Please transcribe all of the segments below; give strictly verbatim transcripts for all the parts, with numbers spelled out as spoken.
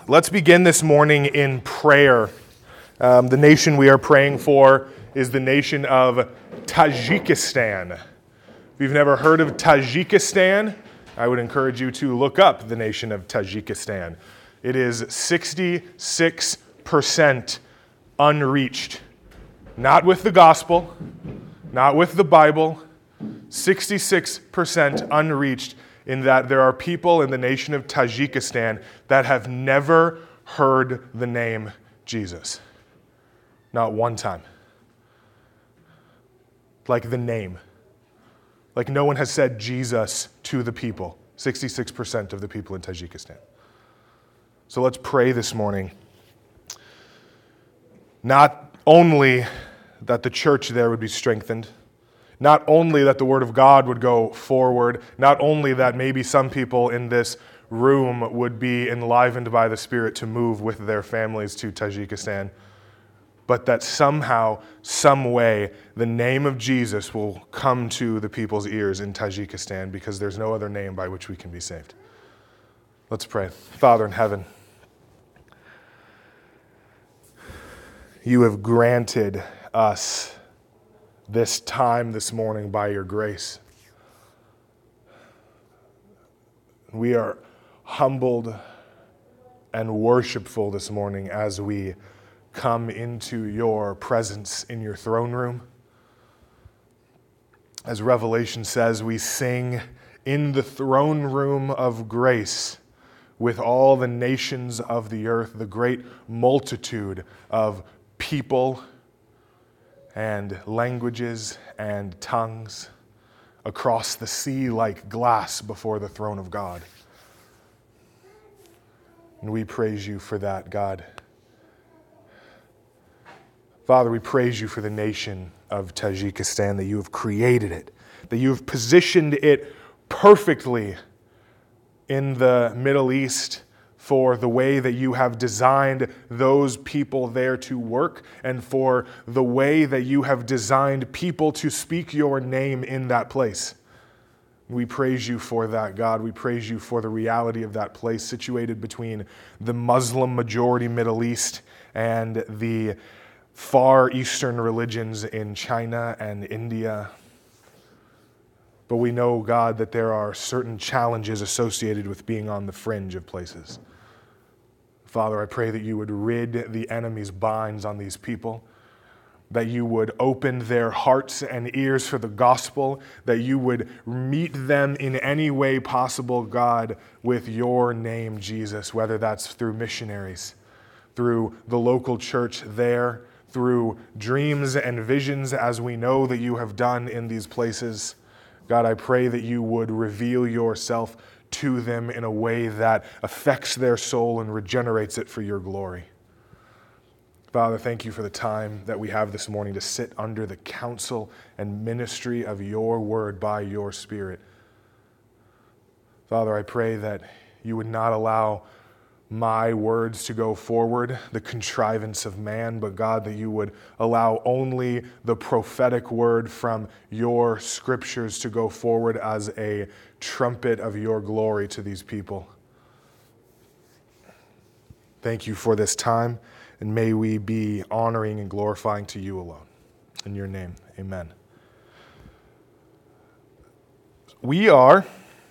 Let's begin this morning in prayer. Um, the nation we are praying for is the nation of Tajikistan. If you've never heard of Tajikistan, I would encourage you to look up the nation of Tajikistan. It is sixty-six percent unreached. Not with the gospel, not with the Bible, sixty-six percent unreached, in that there are people in the nation of Tajikistan that have never heard the name Jesus. Not one time. Like the name. Like no one has said Jesus to the people. sixty-six percent of the people in Tajikistan. So let's pray this morning. Not only that the church there would be strengthened, not only that the word of God would go forward, not only that maybe some people in this room would be enlivened by the Spirit to move with their families to Tajikistan, but that somehow, some way, the name of Jesus will come to the people's ears in Tajikistan, because there's no other name by which we can be saved. Let's pray. Father in heaven, you have granted us this time this morning by your grace. We are humbled and worshipful this morning as we come into your presence in your throne room. As Revelation says, we sing in the throne room of grace with all the nations of the earth, the great multitude of people and languages and tongues across the sea like glass before the throne of God. And we praise you for that, God. Father, we praise you for the nation of Tajikistan, that you have created it, that you have positioned it perfectly in the Middle East for the way that you have designed those people there to work, and for the way that you have designed people to speak your name in that place. We praise you for that, God. We praise you for the reality of that place situated between the Muslim majority Middle East and the far eastern religions in China and India. But we know, God, that there are certain challenges associated with being on the fringe of places. Father, I pray that you would rid the enemy's binds on these people, that you would open their hearts and ears for the gospel, that you would meet them in any way possible, God, with your name, Jesus, whether that's through missionaries, through the local church there, through dreams and visions, as we know that you have done in these places. God, I pray that you would reveal yourself to them in a way that affects their soul and regenerates it for your glory. Father, thank you for the time that we have this morning to sit under the counsel and ministry of your word by your Spirit. Father, I pray that you would not allow my words to go forward, the contrivance of man, but God, that you would allow only the prophetic word from your scriptures to go forward as a trumpet of your glory to these people. Thank you for this time, and may we be honoring and glorifying to you alone. In your name, amen. We are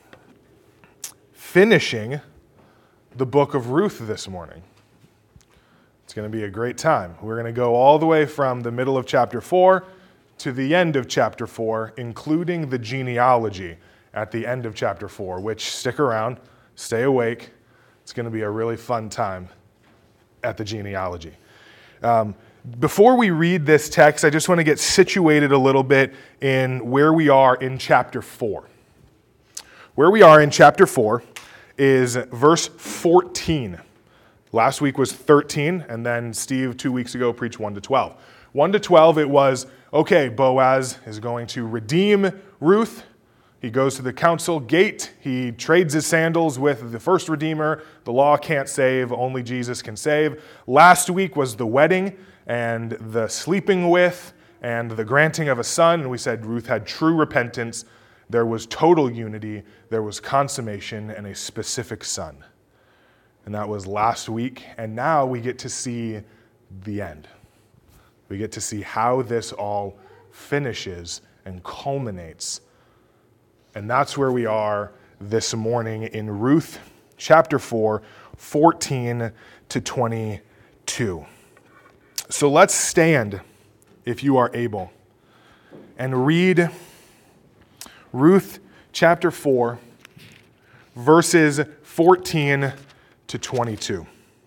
finishing the book of Ruth this morning. It's going to be a great time. We're going to go all the way from the middle of chapter four to the end of chapter four, including the genealogy at the end of chapter four, which, stick around, stay awake. It's going to be a really fun time at the genealogy. Um, before we read this text, I just want to get situated a little bit in where we are in chapter four. Where we are in chapter four is verse fourteen. Last week was thirteen, and then Steve two weeks ago preached one to twelve. one to twelve, it was, okay, Boaz is going to redeem Ruth. He goes to the council gate. He trades his sandals with the first redeemer. The law can't save, only Jesus can save. Last week was the wedding and the sleeping with and the granting of a son. And we said Ruth had true repentance. There was total unity. There was consummation and a specific son. and that was last week. And now we get to see the end. We get to see how this all finishes and culminates. And that's where we are this morning in Ruth chapter four, fourteen to twenty-two. So let's stand, if you are able, and read Ruth chapter four, verses fourteen to twenty-two.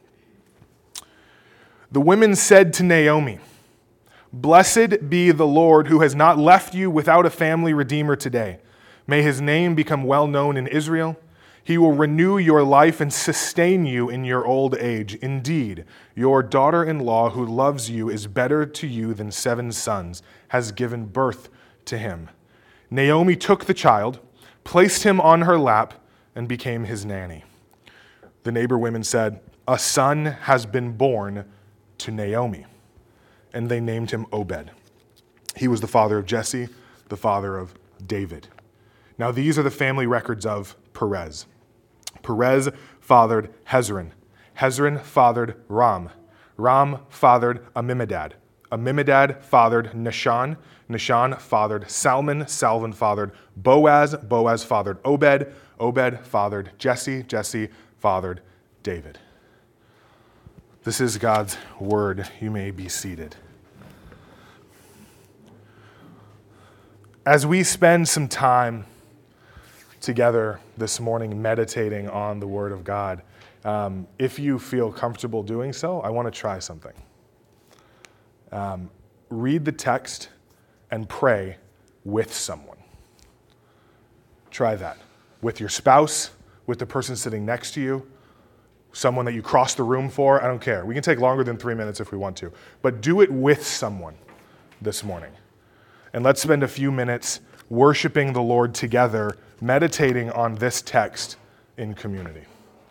The women said to Naomi, "Blessed be the Lord who has not left you without a family redeemer today. May his name become well known in Israel. He will renew your life and sustain you in your old age. Indeed, your daughter-in-law who loves you is better to you than seven sons, has given birth to him." Naomi took the child, placed him on her lap, and became his nanny. The neighbor women said, "A son has been born to Naomi." And they named him Obed. He was the father of Jesse, the father of David. Now these are the family records of Perez. Perez fathered Hezron. Hezron fathered Ram. Ram fathered Amminadab. Amminadab fathered Nahshon. Nahshon fathered Salmon. Salmon fathered Boaz. Boaz fathered Obed. Obed fathered Jesse. Jesse fathered David. This is God's word. You may be seated. As we spend some time together this morning meditating on the Word of God, um, if you feel comfortable doing so, I want to try something. Um, read the text and pray with someone. Try that. With your spouse, with the person sitting next to you, someone that you cross the room for, I don't care. We can take longer than three minutes if we want to, but do it with someone this morning. And let's spend a few minutes worshiping the Lord together, meditating on this text in community.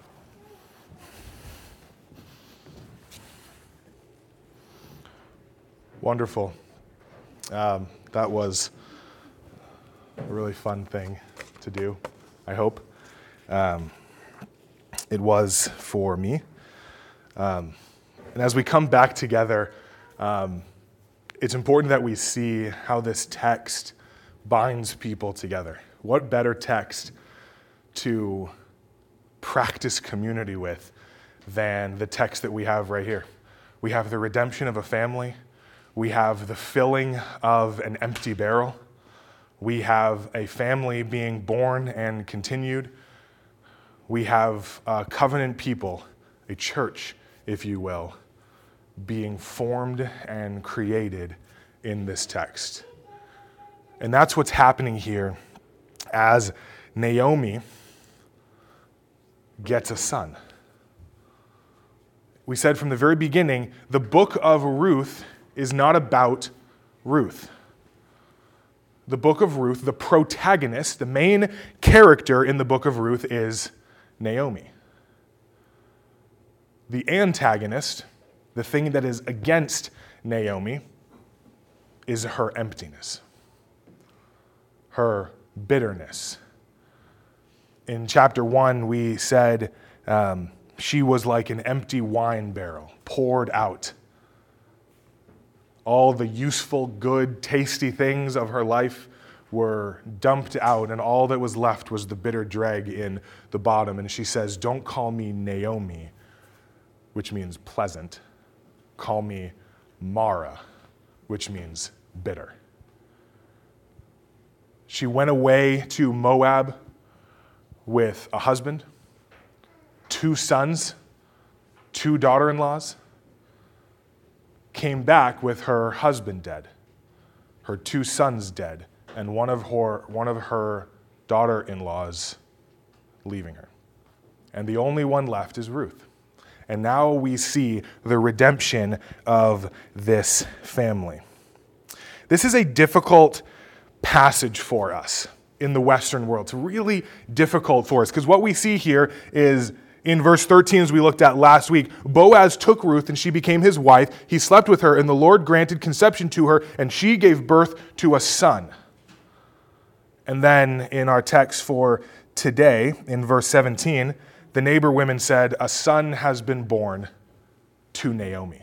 Wonderful. Um, that was a really fun thing to do, I hope. Um, it was for me. Um, and as we come back together, um, it's important that we see how this text binds people together. What better text to practice community with than the text that we have right here? We have the redemption of a family. We have the filling of an empty barrel. We have a family being born and continued. We have a covenant people, a church, if you will, being formed and created in this text. And that's what's happening here as Naomi gets a son. We said from the very beginning, the book of Ruth is not about Ruth. The book of Ruth, the protagonist, the main character in the book of Ruth is Naomi. The antagonist, the thing that is against Naomi, is her emptiness, her bitterness. In chapter one, we said um, she was like an empty wine barrel poured out. All the useful, good, tasty things of her life were dumped out, and all that was left was the bitter drag in the bottom. And she says, "Don't call me Naomi," which means pleasant. Call me Mara, which means bitter. She went away to Moab with a husband, two sons, two daughter-in-laws, came back with her husband dead, her two sons dead, and one of her, one of her daughter-in-laws leaving her. And the only one left is Ruth. And now we see the redemption of this family. This is a difficult passage for us in the Western world. It's really difficult for us because what we see here is in verse thirteen, as we looked at last week, Boaz took Ruth and she became his wife. He slept with her and the Lord granted conception to her and she gave birth to a son. And then in our text for today, in verse seventeen, the neighbor women said, "A son has been born to Naomi."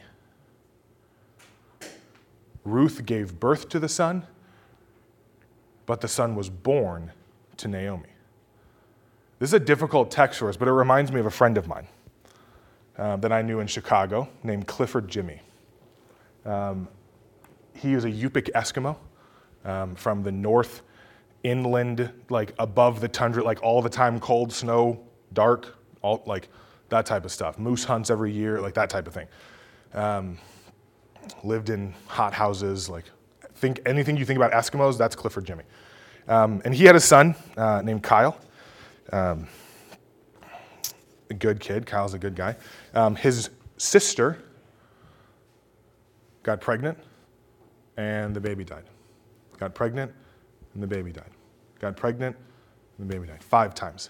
Ruth gave birth to the son, but the son was born to Naomi. This is a difficult text for us, but it reminds me of a friend of mine uh, that I knew in Chicago named Clifford Jimmy. Um, he was a Yupik Eskimo um, from the north inland, like above the tundra, like all the time cold, snow, dark, all like that type of stuff. Moose hunts every year, like that type of thing. Um, lived in hot houses, like think anything you think about Eskimos, that's Clifford Jimmy. Um, and he had a son uh, named Kyle. Um, a good kid. Kyle's a good guy. Um, his sister got pregnant, and the baby died. Got pregnant, and the baby died. Got pregnant, and the baby died. Five times.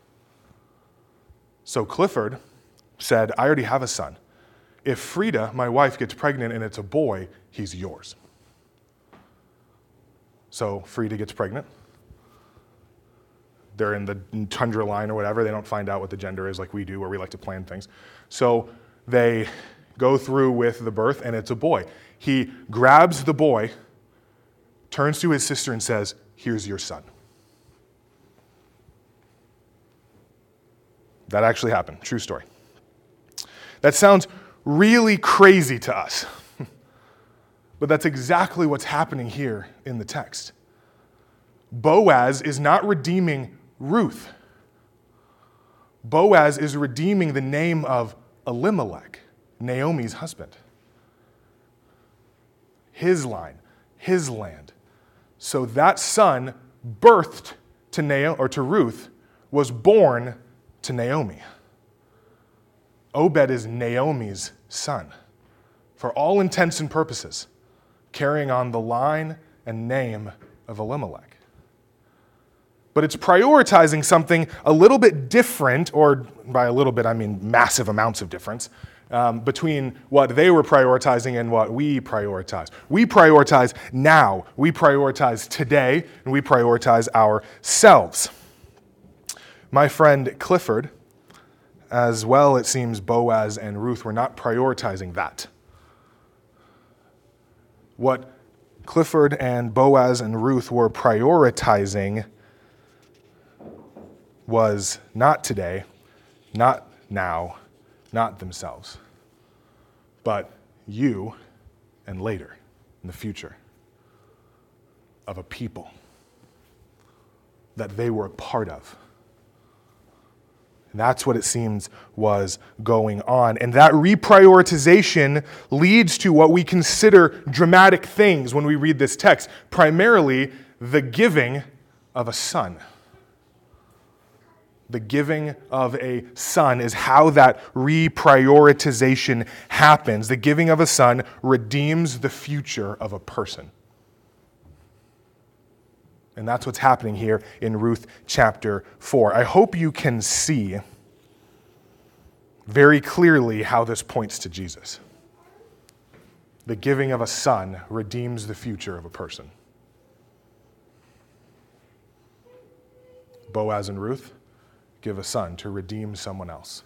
So Clifford said, "I already have a son. If Frida, my wife, gets pregnant and it's a boy, he's yours." So Frida gets pregnant. They're in the tundra line or whatever. They don't find out what the gender is like we do, where we like to plan things. So they go through with the birth, and it's a boy. He grabs the boy, turns to his sister and says, "Here's your son." That actually happened. True story. That sounds really crazy to us. But that's exactly what's happening here in the text. Boaz is not redeeming Ruth. Boaz is redeeming the name of Elimelech, Naomi's husband. His line, his land. So that son birthed to Naomi, or to Ruth, was born to Naomi. Obed is Naomi's son, for all intents and purposes, carrying on the line and name of Elimelech. But it's prioritizing something a little bit different, or by a little bit I mean massive amounts of difference, um, between what they were prioritizing and what we prioritize. We prioritize now, we prioritize today, and we prioritize ourselves. My friend Clifford, as well, it seems Boaz and Ruth were not prioritizing that. What Clifford and Boaz and Ruth were prioritizing was not today, not now, not themselves, but you and later in the future of a people that they were a part of. And that's what it seems was going on. And that reprioritization leads to what we consider dramatic things when we read this text, primarily the giving of a son. The giving of a son is how that reprioritization happens. The giving of a son redeems the future of a person. And that's what's happening here in Ruth chapter four. I hope you can see very clearly how this points to Jesus. The giving of a son redeems the future of a person. Boaz and Ruth give a son to redeem someone else.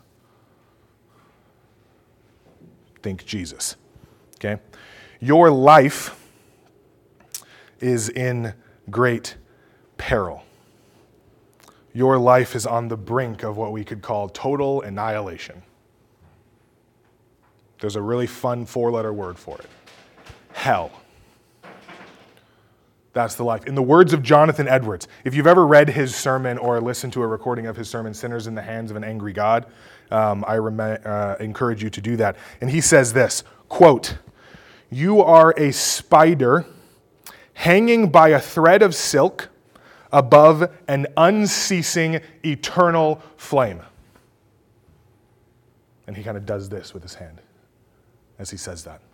Think Jesus. Okay? Your life is in great peril. Your life is on the brink of what we could call total annihilation. There's a really fun four-letter word for it. Hell. That's the life. In the words of Jonathan Edwards, if you've ever read his sermon or listened to a recording of his sermon, Sinners in the Hands of an Angry God, um, I rem- uh, encourage you to do that. And he says this, quote, "You are a spider hanging by a thread of silk above an unceasing eternal flame." And he kind of does this with his hand as he says that.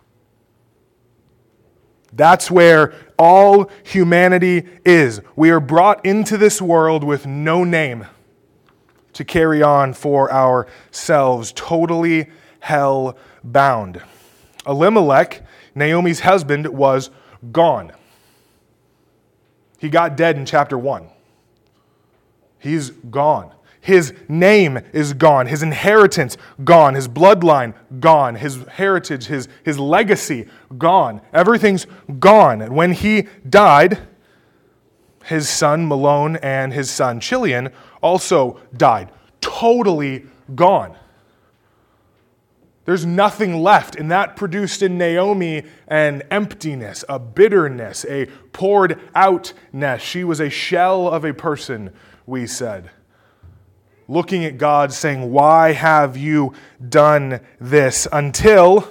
That's where all humanity is. We are brought into this world with no name to carry on for ourselves, totally hell-bound. Elimelech, Naomi's husband, was gone. He got dead in chapter one. He's gone. His name is gone. His inheritance gone. His bloodline gone. His heritage, his, his legacy gone. Everything's gone. And when he died, his son Malone and his son Chilian also died. Totally gone. There's nothing left, and that produced in Naomi an emptiness, a bitterness, a poured outness. She was a shell of a person, we said. Looking at God saying, why have you done this? Until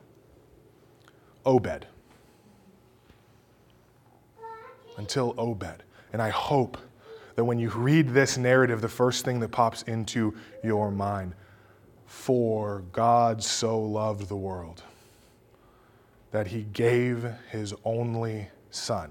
Obed. Until Obed. And I hope that when you read this narrative, the first thing that pops into your mind, for God so loved the world that he gave his only Son,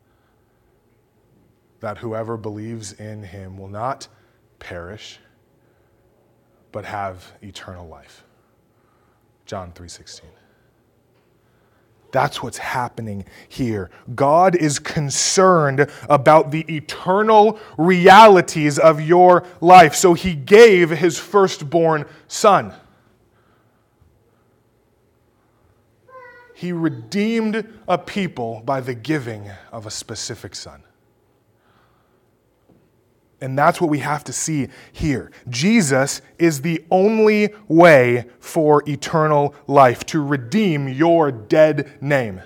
that whoever believes in him will not perish, but have eternal life. John three sixteen. That's what's happening here. God is concerned about the eternal realities of your life. So he gave his firstborn son. He redeemed a people by the giving of a specific son. And that's what we have to see here. Jesus is the only way for eternal life, to redeem your dead name.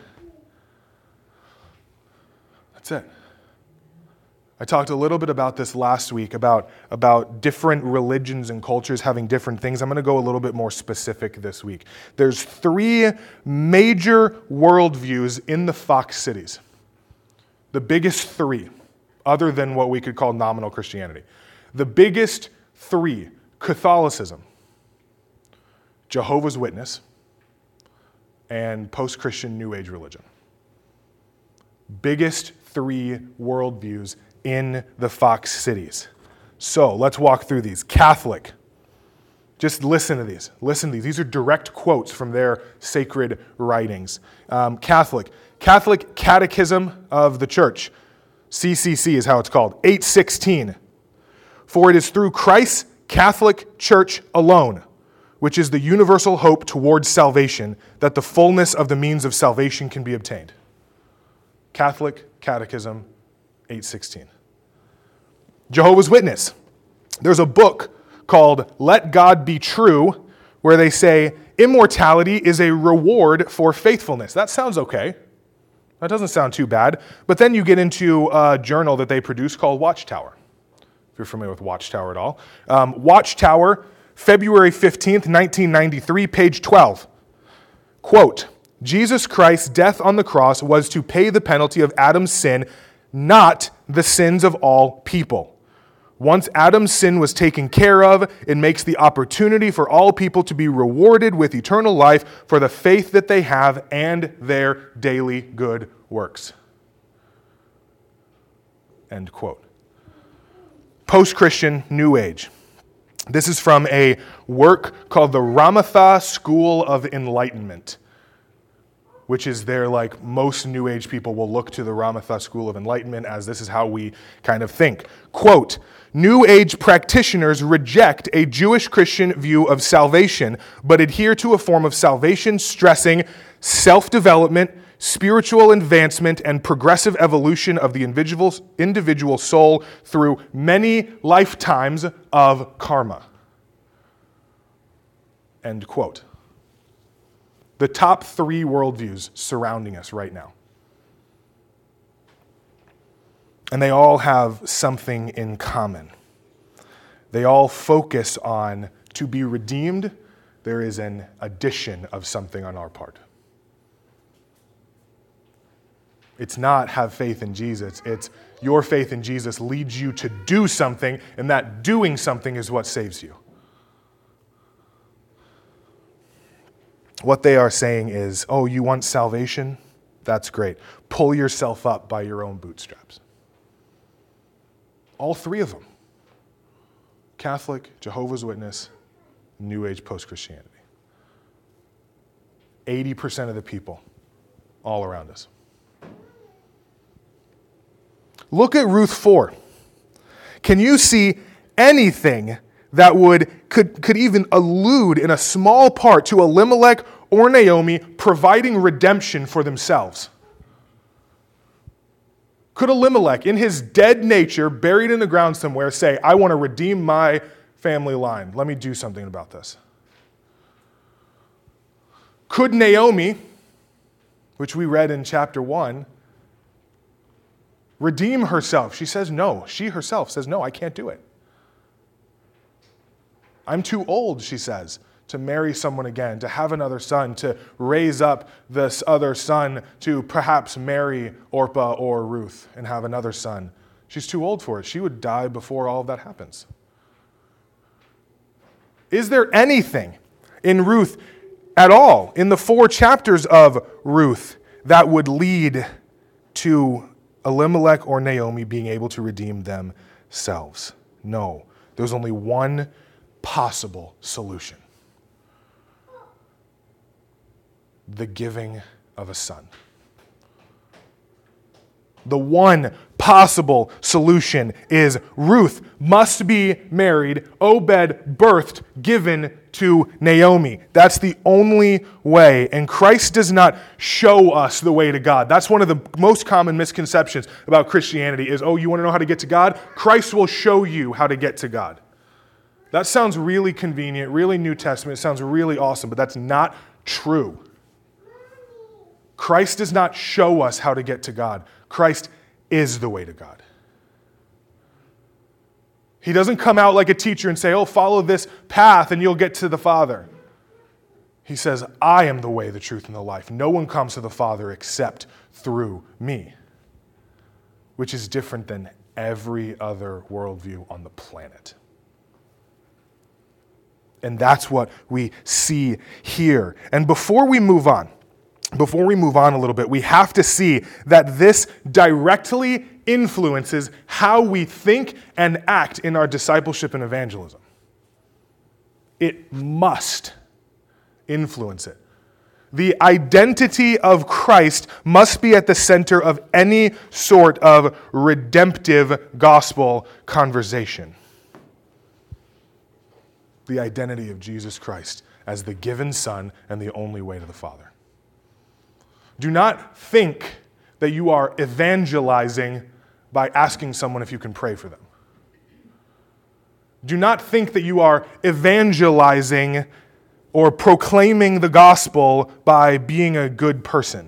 That's it. I talked a little bit about this last week, about, about different religions and cultures having different things. I'm going to go a little bit more specific this week. There's three major worldviews in the Fox cities. The biggest three, other than what we could call nominal Christianity. The biggest three: Catholicism, Jehovah's Witness, and post-Christian New Age religion. Biggest three worldviews in the Fox cities. So let's walk through these. Catholic. Just listen to these. Listen to these. These are direct quotes from their sacred writings. Um, Catholic. Catholic Catechism of the Church. C C C is how it's called. eight sixteen. For it is through Christ's Catholic Church alone, which is the universal hope towards salvation, that the fullness of the means of salvation can be obtained. Catholic Catechism eight sixteen. Jehovah's Witness. There's a book called Let God Be True, where they say immortality is a reward for faithfulness. That sounds okay. That doesn't sound too bad. But then you get into a journal that they produce called Watchtower. If you're familiar with Watchtower at all. Um, Watchtower, February fifteenth, nineteen ninety-three, page twelve. Quote, Jesus Christ's death on the cross was to pay the penalty of Adam's sin, not the sins of all people. Once Adam's sin was taken care of, it makes the opportunity for all people to be rewarded with eternal life for the faith that they have and their daily good works. End quote. Post-Christian New Age. This is from a work called the Ramatha School of Enlightenment, which is their, like, most New Age people will look to the Ramatha School of Enlightenment as this is how we kind of think. Quote, New Age practitioners reject a Jewish Christian view of salvation, but adhere to a form of salvation stressing self-development, spiritual advancement, and progressive evolution of the individual's individual soul through many lifetimes of karma. End quote. The top three worldviews surrounding us right now. And they all have something in common. They all focus on, to be redeemed, there is an addition of something on our part. It's not have faith in Jesus. It's your faith in Jesus leads you to do something, and that doing something is what saves you. What they are saying is, oh, you want salvation? That's great. Pull yourself up by your own bootstraps. All three of them. Catholic, Jehovah's Witness, New Age post-Christianity. eighty percent of the people all around us. Look at Ruth four. Can you see anything that would could, could even allude in a small part to Elimelech or Naomi providing redemption for themselves? Could Elimelech, in his dead nature, buried in the ground somewhere, say, I want to redeem my family line. Let me do something about this? Could Naomi, which we read in chapter one, redeem herself? She says no. She herself says, no, I can't do it. I'm too old, she says, to marry someone again, to have another son, to raise up this other son, to perhaps marry Orpah or Ruth and have another son. She's too old for it. She would die before all of that happens. Is there anything in Ruth at all, in the four chapters of Ruth, that would lead to Elimelech or Naomi being able to redeem themselves? No. There's only one possible solution: the giving of a son. The one possible solution is Ruth must be married, Obed birthed, given to Naomi. That's the only way. And Christ does not show us the way to God. That's one of the most common misconceptions about Christianity is, oh, you want to know how to get to God? Christ will show you how to get to God. That sounds really convenient, really New Testament. It sounds really awesome, but that's not true. Christ does not show us how to get to God. Christ is the way to God. He doesn't come out like a teacher and say, oh, follow this path and you'll get to the Father. He says, I am the way, the truth, and the life. No one comes to the Father except through me, which is different than every other worldview on the planet. And that's what we see here. And before we move on, Before we move on a little bit, we have to see that this directly influences how we think and act in our discipleship and evangelism. It must influence it. The identity of Christ must be at the center of any sort of redemptive gospel conversation. The identity of Jesus Christ as the given Son and the only way to the Father. Do not think that you are evangelizing by asking someone if you can pray for them. Do not think that you are evangelizing or proclaiming the gospel by being a good person.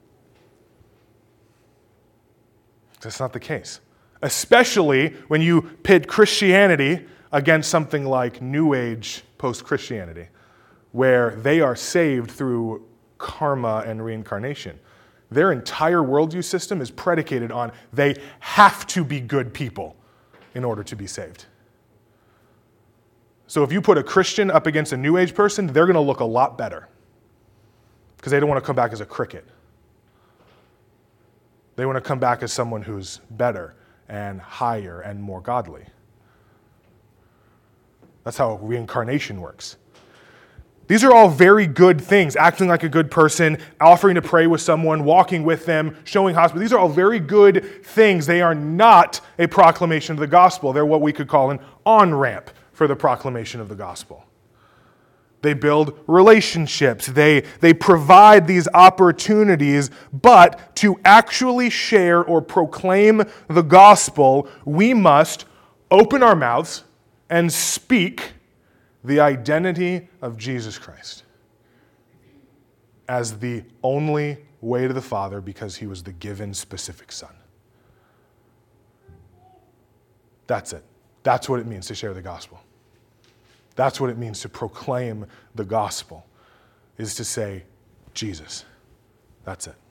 That's not the case. Especially when you pit Christianity against something like New Age post-Christianity, where they are saved through karma and reincarnation. Their entire worldview system is predicated on they have to be good people in order to be saved. So if you put a Christian up against a New Age person, they're going to look a lot better because they don't want to come back as a cricket. They want to come back as someone who's better and higher and more godly. That's how reincarnation works. These are all very good things. Acting like a good person, offering to pray with someone, walking with them, showing hospitality. These are all very good things. They are not a proclamation of the gospel. They're what we could call an on-ramp for the proclamation of the gospel. They build relationships. They, they provide these opportunities. But to actually share or proclaim the gospel, we must open our mouths and speak the identity of Jesus Christ as the only way to the Father because he was the given specific Son. That's it. That's what it means to share the gospel. That's what it means to proclaim the gospel, is to say, Jesus. That's it.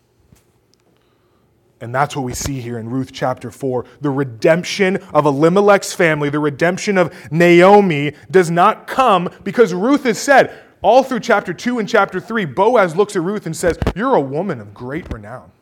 And that's what we see here in Ruth chapter four. The redemption of Elimelech's family, the redemption of Naomi does not come because Ruth has said, all through chapter two and chapter three, Boaz looks at Ruth and says, you're a woman of great renown.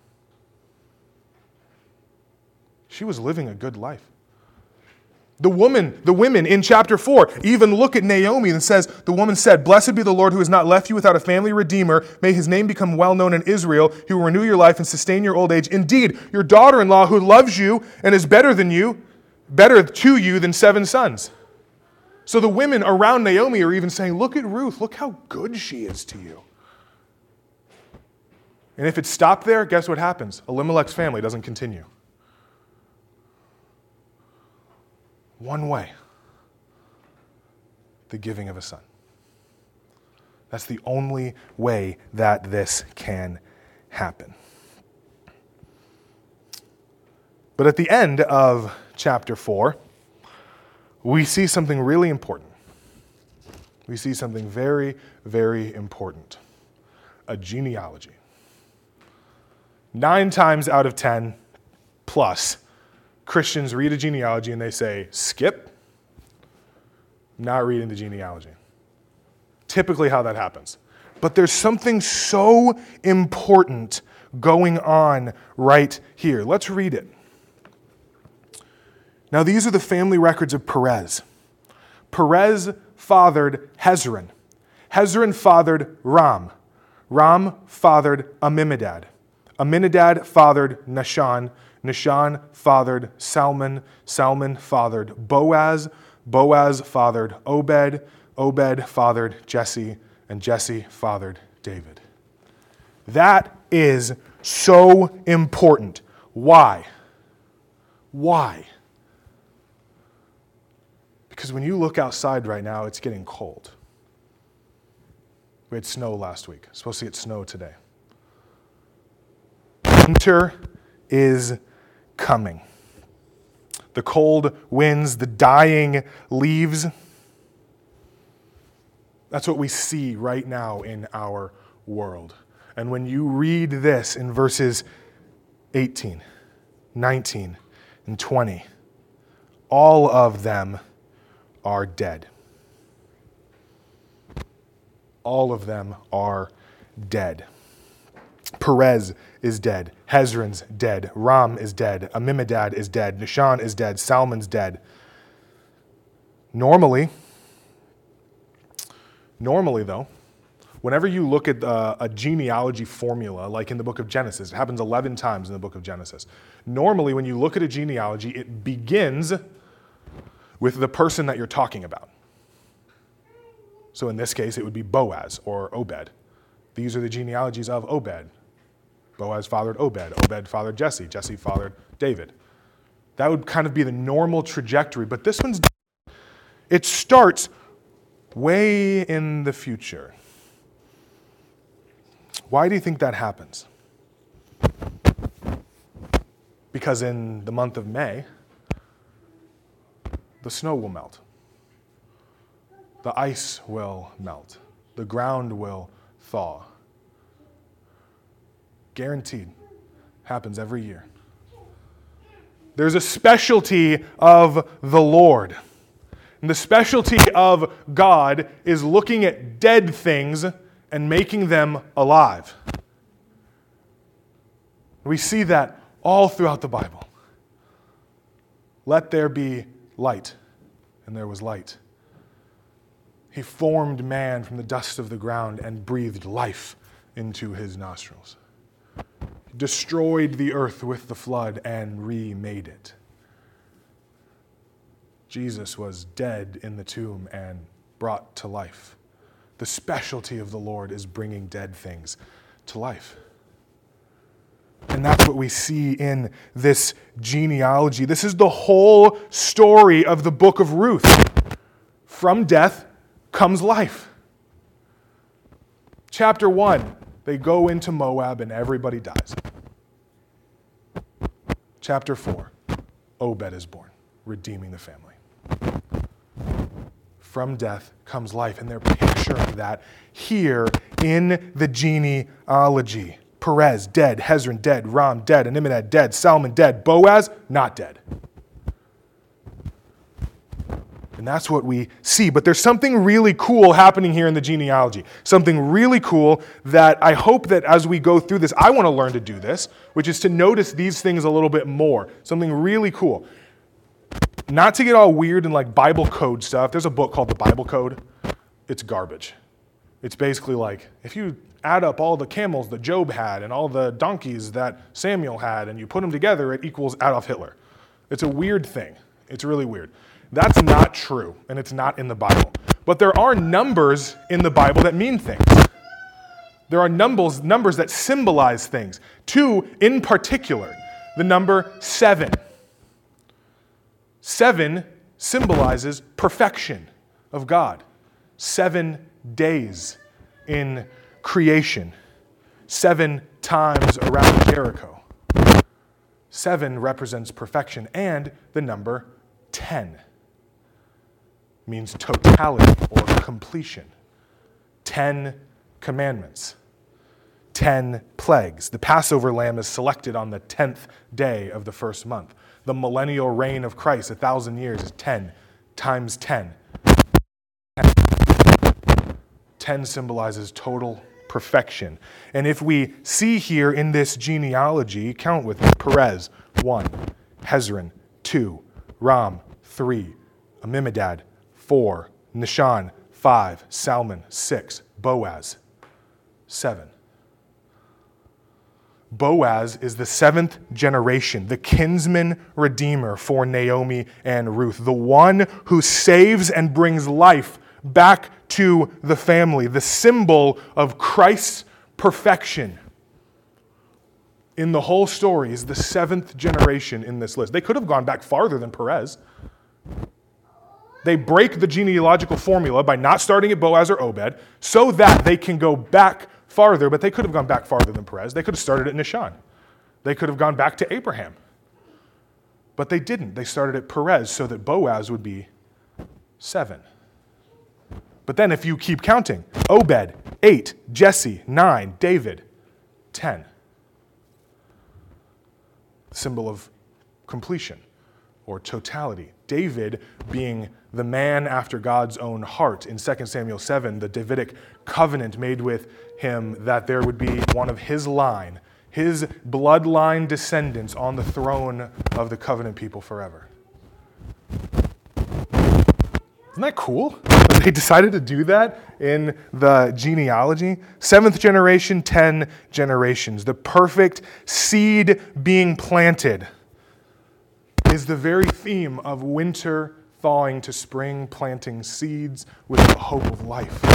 She was living a good life. The woman, the women in chapter four even look at Naomi and says, the woman said, blessed be the Lord who has not left you without a family redeemer. May his name become well known in Israel. He will renew your life and sustain your old age. Indeed, your daughter-in-law who loves you and is better than you, better to you than seven sons. So the women around Naomi are even saying, look at Ruth, look how good she is to you. And if it stopped there, guess what happens? Elimelech's family doesn't continue. One way. The giving of a son. That's the only way that this can happen. But at the end of chapter four, we see something really important. We see something very, very important. A genealogy. Nine times out of ten plus, Christians read a genealogy and they say, skip. Not reading the genealogy. Typically how that happens. But there's something so important going on right here. Let's read it. Now these are the family records of Perez. Perez fathered Hezron. Hezron fathered Ram. Ram fathered Amminadab. Amminadab fathered Nahshon. Nahshon fathered Salmon. Salmon fathered Boaz. Boaz fathered Obed. Obed fathered Jesse. And Jesse fathered David. That is so important. Why? Why? Because when you look outside right now, it's getting cold. We had snow last week. It's supposed to get snow today. Winter is coming. The cold winds, the dying leaves. That's what we see right now in our world. And when you read this in verses eighteen, nineteen, and twenty, all of them are dead. All of them are dead. Perez is dead. Hezron's dead. Ram is dead. Amminadab is dead. Nahshon is dead. Salmon's dead. Normally, normally though, whenever you look at uh, a genealogy formula, like in the book of Genesis, it happens eleven times in the book of Genesis. Normally, when you look at a genealogy, it begins with the person that you're talking about. So in this case, it would be Boaz or Obed. These are the genealogies of Obed. Boaz fathered Obed. Obed fathered Jesse. Jesse fathered David. That would kind of be the normal trajectory. But this one's, it starts way in the future. Why do you think that happens? Because in the month of May, the snow will melt. The ice will melt. The ground will thaw. Guaranteed. Happens every year. There's a specialty of the Lord. And the specialty of God is looking at dead things and making them alive. We see that all throughout the Bible. Let there be light, and there was light. He formed man from the dust of the ground and breathed life into his nostrils. He destroyed the earth with the flood and remade it. Jesus was dead in the tomb and brought to life. The specialty of the Lord is bringing dead things to life. And that's what we see in this genealogy. This is the whole story of the book of Ruth. From death comes life. Chapter one, they go into Moab and everybody dies. Chapter four, Obed is born, redeeming the family. From death comes life, and they're picturing that here in the genealogy. Perez, dead. Hezron, dead. Ram, dead. Amminadab, dead. Salmon, dead. Boaz, not dead. And that's what we see. But there's something really cool happening here in the genealogy. Something really cool that I hope that as we go through this, I want to learn to do this, which is to notice these things a little bit more. Something really cool. Not to get all weird and like Bible code stuff. There's a book called The Bible Code. It's garbage. It's basically like, if you add up all the camels that Job had and all the donkeys that Samuel had and you put them together, it equals Adolf Hitler. It's a weird thing. It's really weird. That's not true, and it's not in the Bible. But there are numbers in the Bible that mean things. There are numbers, numbers that symbolize things. Two, in particular, the number seven. Seven symbolizes perfection of God. Seven days in creation. Seven times around Jericho. Seven represents perfection. And the number ten means totality or completion. Ten commandments. Ten plagues. The Passover lamb is selected on the tenth day of the first month. The millennial reign of Christ, a thousand years, is ten times ten. Ten symbolizes total perfection. And if we see here in this genealogy, count with me: Perez, one; Hezron, two; Ram, three; Amminadab, four; Nahshon, five; Salmon, six; Boaz, seven. Boaz is the seventh generation, the kinsman redeemer for Naomi and Ruth, the one who saves and brings life back to the family, the symbol of Christ's perfection. In the whole story is the seventh generation in this list. They could have gone back farther than Perez. They break the genealogical formula by not starting at Boaz or Obed so that they can go back farther, but they could have gone back farther than Perez. They could have started at Nahshon. They could have gone back to Abraham. But they didn't. They started at Perez so that Boaz would be seven. But then if you keep counting, Obed, eight; Jesse, nine; David, ten. Symbol of completion or totality. David being the man after God's own heart. In Second Samuel seven, the Davidic covenant made with him that there would be one of his line, his bloodline descendants on the throne of the covenant people forever. Isn't that cool? They decided to do that in the genealogy. Seventh generation, ten generations. The perfect seed being planted is the very theme of winter thawing to spring, planting seeds with the hope of life.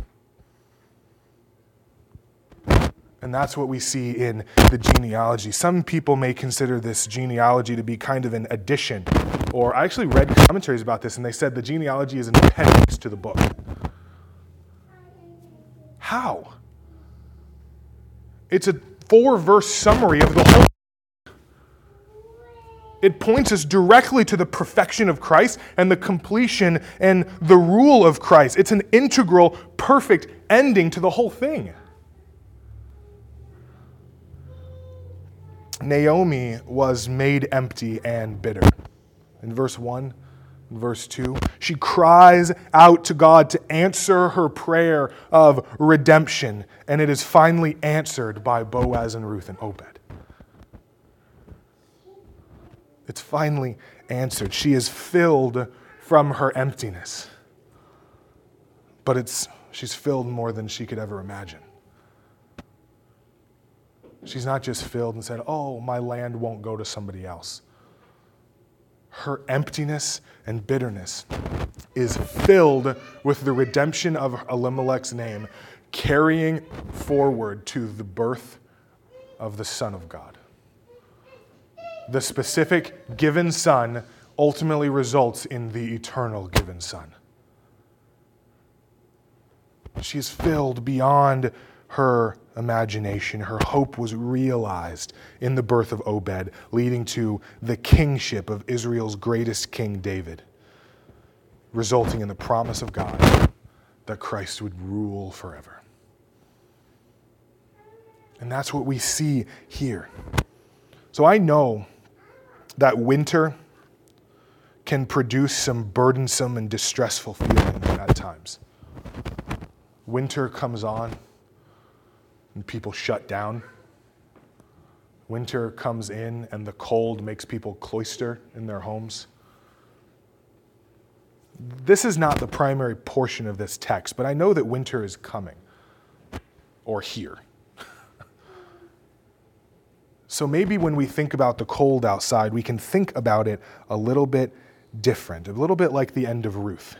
And that's what we see in the genealogy. Some people may consider this genealogy to be kind of an addition. Or I actually read commentaries about this, and they said the genealogy is an appendix to the book. How? It's a four-verse summary of the whole. It points us directly to the perfection of Christ and the completion and the rule of Christ. It's an integral, perfect ending to the whole thing. Naomi was made empty and bitter. In verse one, in verse two, she cries out to God to answer her prayer of redemption, and it is finally answered by Boaz and Ruth and Obed. It's finally answered. She is filled from her emptiness. But it's she's filled more than she could ever imagine. She's not just filled and said, oh, my land won't go to somebody else. Her emptiness and bitterness is filled with the redemption of Elimelech's name, carrying forward to the birth of the Son of God. The specific given Son ultimately results in the eternal given Son. She is filled beyond her imagination. Her hope was realized in the birth of Obed, leading to the kingship of Israel's greatest king, David, resulting in the promise of God that Christ would rule forever. And that's what we see here. So I know that winter can produce some burdensome and distressful feelings at times. Winter comes on and people shut down. Winter comes in and the cold makes people cloister in their homes. This is not the primary portion of this text, but I know that winter is coming, or here. So maybe when we think about the cold outside, we can think about it a little bit different, a little bit like the end of Ruth.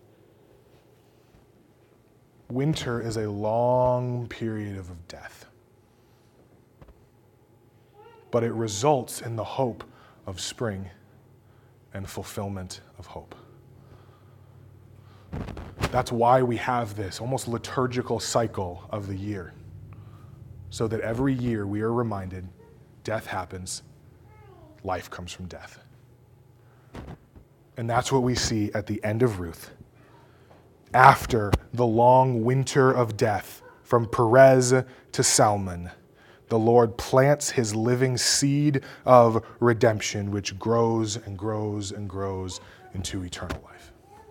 Winter is a long period of death, but it results in the hope of spring and fulfillment of hope. That's why we have this almost liturgical cycle of the year, so that every year we are reminded death happens, life comes from death. And that's what we see at the end of Ruth. After the long winter of death, from Perez to Salmon, the Lord plants his living seed of redemption, which grows and grows and grows into eternal life.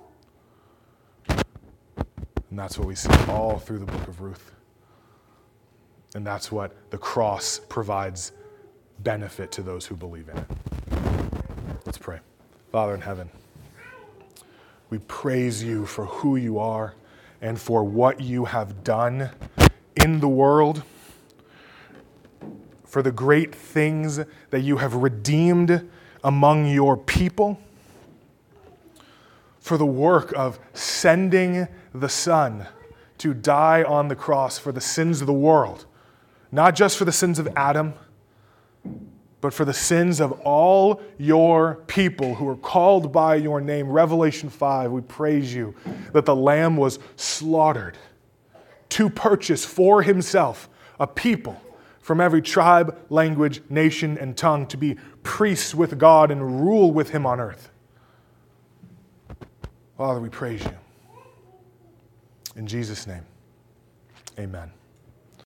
And that's what we see all through the book of Ruth. And that's what the cross provides benefit to those who believe in it. Let's pray. Father in heaven, we praise you for who you are and for what you have done in the world, for the great things that you have redeemed among your people, for the work of sending the Son to die on the cross for the sins of the world, not just for the sins of Adam, but for the sins of all your people who are called by your name. Revelation five, we praise you that the Lamb was slaughtered to purchase for himself a people from every tribe, language, nation, and tongue to be priests with God and rule with him on earth. Father, we praise you. In Jesus' name, amen.